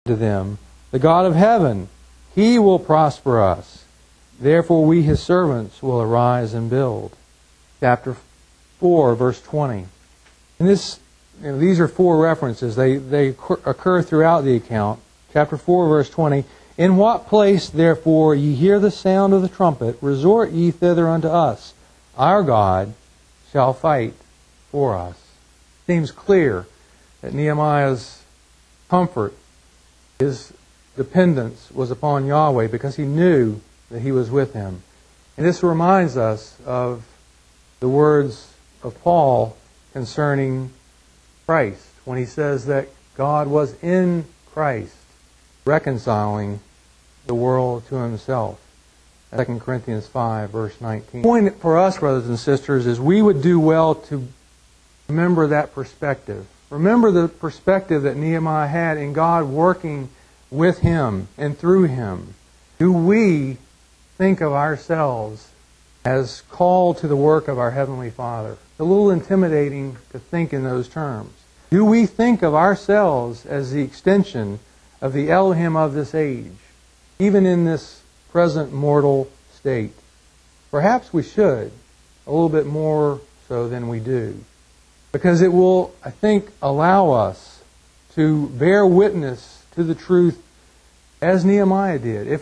to them, the God of heaven, He will prosper us. Therefore we, His servants, will arise and build. Chapter 4, verse 20. And these are four references. They occur throughout the account. Chapter 4, verse 20. In what place, therefore, ye hear the sound of the trumpet, resort ye thither unto us. Our God shall fight for us. It seems clear that Nehemiah's comfort, his dependence was upon Yahweh because he knew that He was with him. And this reminds us of the words of Paul concerning Christ when he says that God was in Christ reconciling the world to Himself. 2 Corinthians 5, verse 19. The point for us, brothers and sisters, is we would do well to remember that perspective. Remember the perspective that Nehemiah had in God working with him and through him. Do we think of ourselves as called to the work of our Heavenly Father? It's a little intimidating to think in those terms. Do we think of ourselves as the extension of the Elohim of this age, even in this present mortal state? Perhaps we should, a little bit more so than we do. Because it will, I think, allow us to bear witness to the truth as Nehemiah did. If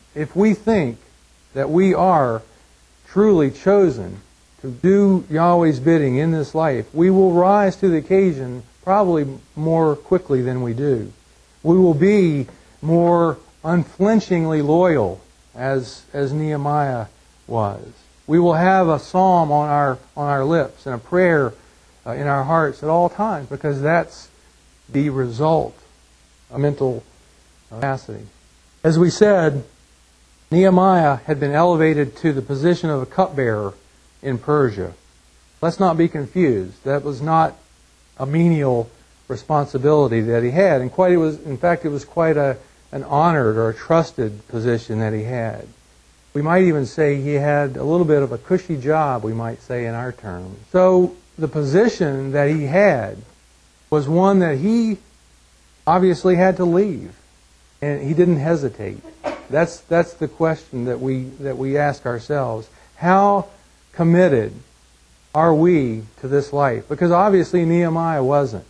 we think that we are truly chosen to do Yahweh's bidding in this life, we will rise to the occasion probably more quickly than we do. We will be more unflinchingly loyal as Nehemiah was. We will have a psalm on our lips and a prayer in our hearts at all times, because that's the result of mental capacity. As we said, Nehemiah had been elevated to the position of a cupbearer in Persia. Let's not be confused. That was not a menial responsibility that he had. And in fact, it was quite an honored or a trusted position that he had. We might even say he had a little bit of a cushy job, we might say in our terms. So the position that he had was one that he obviously had to leave. And he didn't hesitate. That's the question that we ask ourselves. How committed are we to this life? Because obviously Nehemiah wasn't.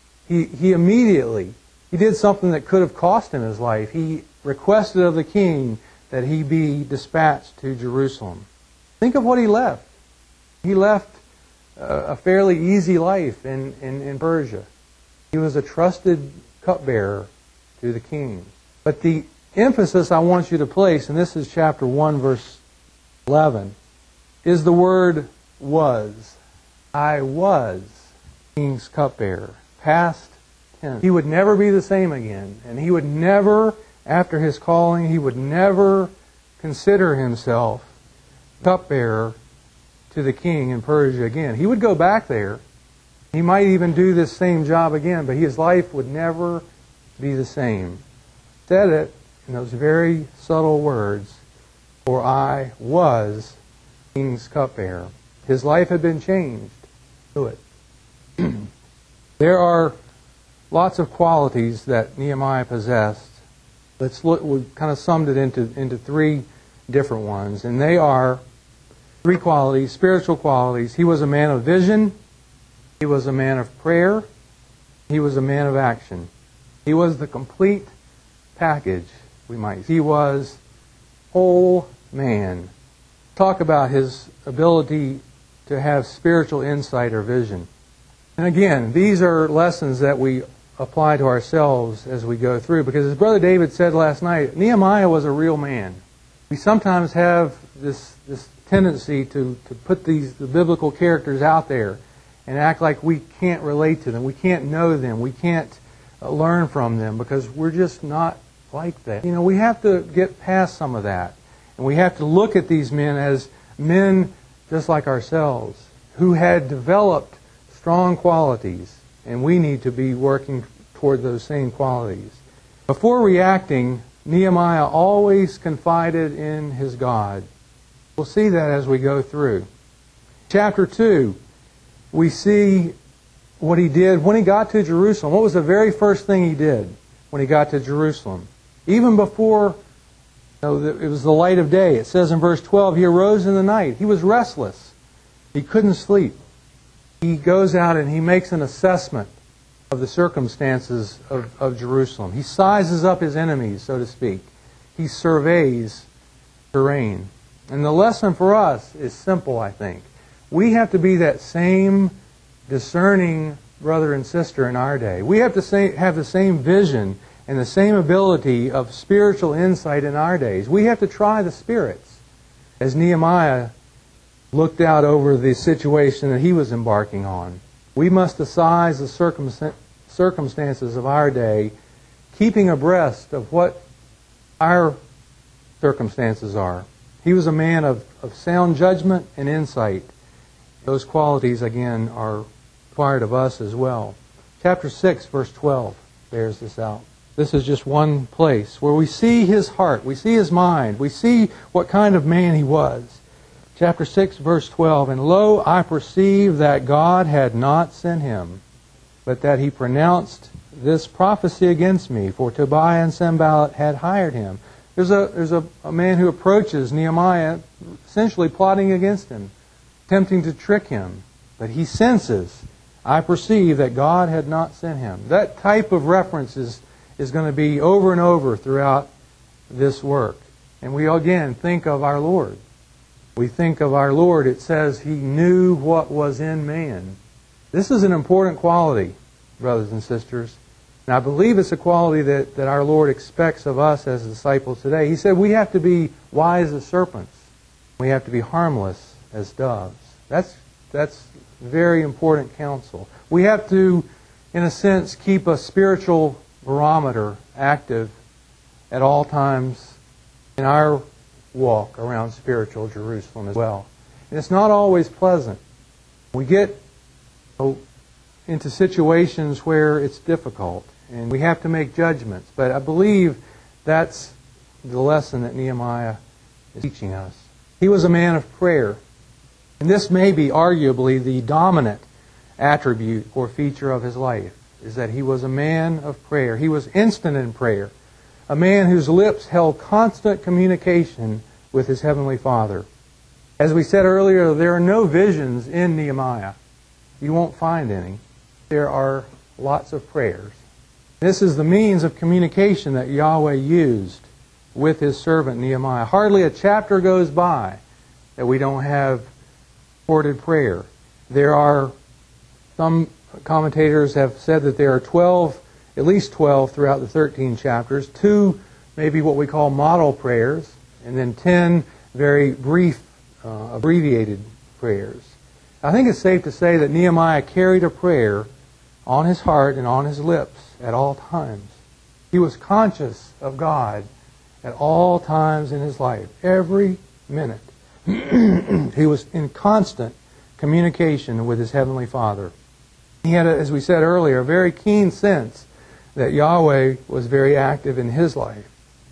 He immediately did something that could have cost him his life. He requested of the king that he be dispatched to Jerusalem. Think of what he left. He left a fairly easy life in Persia. He was a trusted cupbearer to the king. But the emphasis I want you to place, and this is chapter 1, verse 11, is the word was. I was king's cupbearer. Past tense. He would never be the same again. And he would never, after his calling, he would never consider himself cupbearer to the king in Persia again. He would go back there. He might even do this same job again, but his life would never be the same. He said it in those very subtle words, for I was king's cupbearer. His life had been changed to it. There are lots of qualities that Nehemiah possessed. Let's look. We've kind of summed it into three different ones, and they are three qualities, spiritual qualities. He was a man of vision. He was a man of prayer. He was a man of action. He was the complete package, we might say. He was whole man. Talk about his ability to have spiritual insight or vision. And again, these are lessons that we apply to ourselves as we go through, because as Brother David said last night, Nehemiah was a real man. We sometimes have this tendency to put the biblical characters out there and act like we can't relate to them, we can't know them, we can't learn from them, because we're just not like that. You know, we have to get past some of that, and we have to look at these men as men just like ourselves, who had developed strong qualities, and we need to be working toward those same qualities. Before reacting, Nehemiah always confided in his God. We'll see that as we go through. Chapter 2, we see what he did when he got to Jerusalem. What was the very first thing he did? when he got to Jerusalem. Even before it was the light of day. It says in verse 12, he arose in the night. He was restless. He couldn't sleep. He goes out and he makes an assessment of the circumstances of Jerusalem. He sizes up his enemies, so to speak. He surveys terrain. And the lesson for us is simple, I think. We have to be that same discerning brother and sister in our day. We have to have the same vision and the same ability of spiritual insight in our days. We have to try the spirits. As Nehemiah looked out over the situation that he was embarking on, we must assize the circumstances of our day, keeping abreast of what our circumstances are. He was a man of sound judgment and insight. Those qualities, again, are required of us as well. Chapter 6, verse 12 bears this out. This is just one place where we see his heart, we see his mind, we see what kind of man he was. Chapter 6, verse 12, and lo, I perceive that God had not sent him, but that he pronounced this prophecy against me, for Tobiah and Sanballat had hired him. There's a man who approaches Nehemiah, essentially plotting against him, attempting to trick him. But he senses, I perceive that God had not sent him. That type of reference is going to be over and over throughout this work. And we again think of our Lord. We think of our Lord, it says he knew what was in man. This is an important quality, brothers and sisters. And I believe it's a quality that our Lord expects of us as disciples today. He said we have to be wise as serpents. We have to be harmless as doves. That's very important counsel. We have to, in a sense, keep a spiritual barometer active at all times in our walk around spiritual Jerusalem as well. And it's not always pleasant. We get into situations where it's difficult and we have to make judgments. But I believe that's the lesson that Nehemiah is teaching us. He was a man of prayer. And this may be arguably the dominant attribute or feature of his life, is that he was a man of prayer. He was instant in prayer. A man whose lips held constant communication with his Heavenly Father. As we said earlier, there are no visions in Nehemiah. You won't find any. There are lots of prayers. This is the means of communication that Yahweh used with his servant Nehemiah. Hardly a chapter goes by that we don't have recorded prayer. There are, some commentators have said that there are 12, at least 12 throughout the 13 chapters, 2 maybe what we call model prayers, and then 10 very brief, abbreviated prayers. I think it's safe to say that Nehemiah carried a prayer on his heart and on his lips at all times. He was conscious of God at all times in his life, every minute. He was in constant communication with his Heavenly Father. He had, as we said earlier, a very keen sense that Yahweh was very active in his life.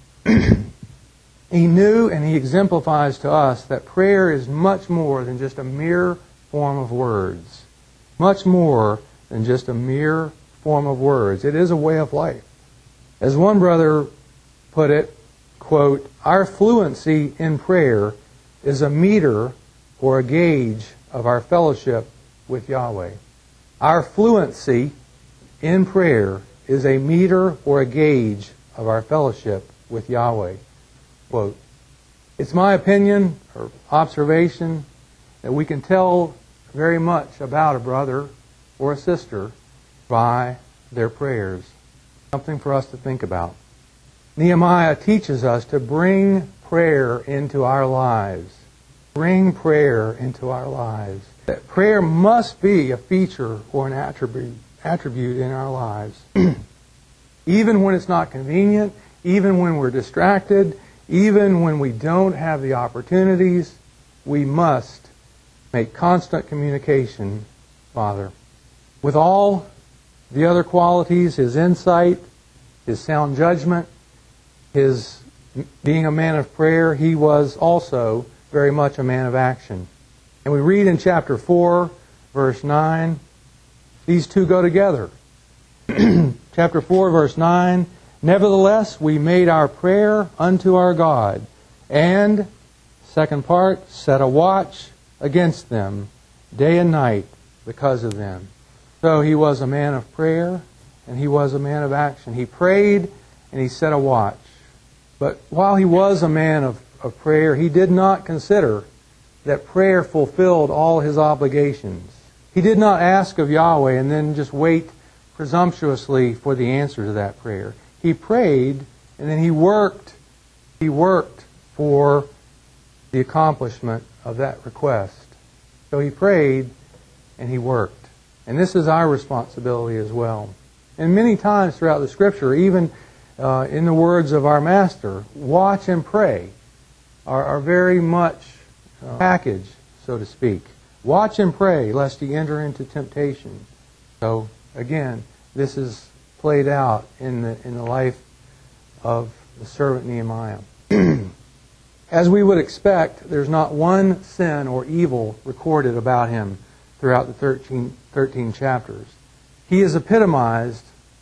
He knew and he exemplifies to us that prayer is much more than just a mere form of words. Much more than just a mere form of words. It is a way of life. As one brother put it, quote, our fluency in prayer is a meter or a gauge of our fellowship with Yahweh. Our fluency in prayer is a meter or a gauge of our fellowship with Yahweh. Quote, it's my opinion or observation that we can tell very much about a brother or a sister by their prayers. Something for us to think about. Nehemiah teaches us to bring prayer into our lives. Bring prayer into our lives. That prayer must be a feature or an attribute in our lives. Even when it's not convenient, even when we're distracted, even when we don't have the opportunities, we must make constant communication, Father. With all the other qualities, his insight, his sound judgment, his being a man of prayer, he was also very much a man of action. And we read in chapter 4, verse 9, these two go together. Chapter 4, verse 9, Nevertheless, we made our prayer unto our God, and, second part, set a watch against them day and night because of them. So he was a man of prayer, and he was a man of action. He prayed, and he set a watch. But while he was a man of prayer, he did not consider that prayer fulfilled all his obligations. He did not ask of Yahweh and then just wait presumptuously for the answer to that prayer. He prayed, and then he worked. He worked for the accomplishment of that request. So he prayed, and he worked. And this is our responsibility as well. And many times throughout the Scripture, even in the words of our Master, watch and pray are very much packaged, so to speak. Watch and pray, lest ye enter into temptation. So, again, this is played out in the life of the servant Nehemiah. As we would expect, there's not one sin or evil recorded about him throughout the 13 chapters. He is epitomized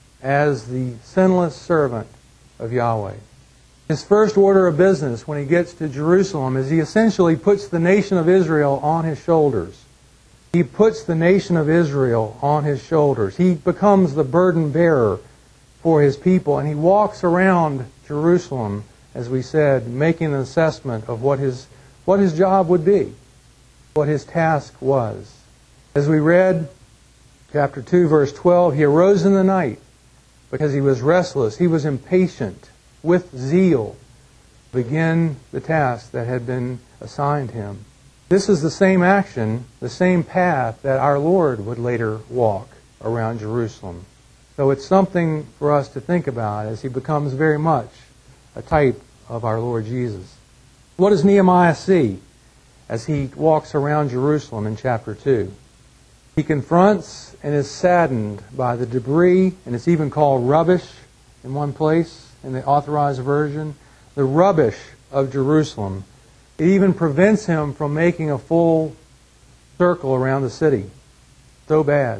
as the sinless servant of Yahweh. His first order of business when he gets to Jerusalem is he essentially puts the nation of Israel on his shoulders. He puts the nation of Israel on his shoulders. He becomes the burden bearer for his people, and he walks around Jerusalem, as we said, making an assessment of what his job would be, what his task was. As we read, chapter 2, verse 12, he arose in the night because he was restless. He was impatient with zeal to begin the task that had been assigned him. This is the same action, the same path that our Lord would later walk around Jerusalem. So it's something for us to think about as he becomes very much a type of our Lord Jesus. What does Nehemiah see as he walks around Jerusalem in chapter 2? He confronts and is saddened by the debris, and it's even called rubbish in one place in the Authorized Version. The rubbish of Jerusalem. It even prevents him from making a full circle around the city. So bad.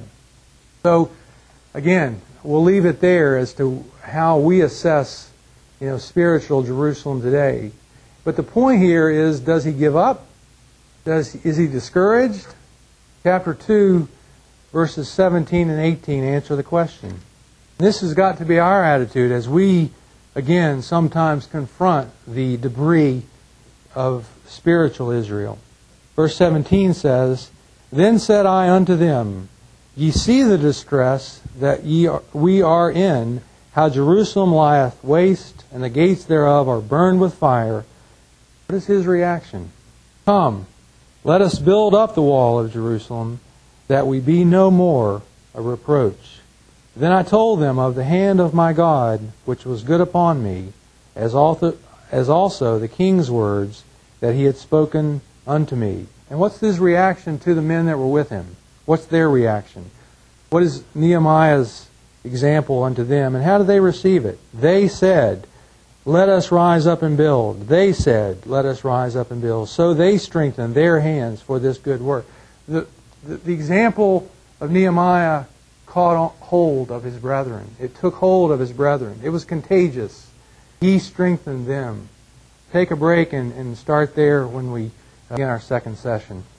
So, again, we'll leave it there as to how we assess, spiritual Jerusalem today. But the point here is, does he give up? Is he discouraged? Chapter 2, verses 17 and 18 answer the question. This has got to be our attitude as we, again, sometimes confront the debris of spiritual Israel. Verse 17 says, Then said I unto them, Ye see the distress that we are in, how Jerusalem lieth waste, and the gates thereof are burned with fire. What is his reaction? Come, let us build up the wall of Jerusalem, that we be no more a reproach. Then I told them of the hand of my God, which was good upon me, as also the king's words that he had spoken unto me. And what's his reaction to the men that were with him? What's their reaction? What is Nehemiah's example unto them? And how did they receive it? They said, Let us rise up and build. They said, Let us rise up and build. So they strengthened their hands for this good work. The example of Nehemiah caught hold of his brethren. It took hold of his brethren. It was contagious. He strengthened them. Take a break and start there when we begin our second session.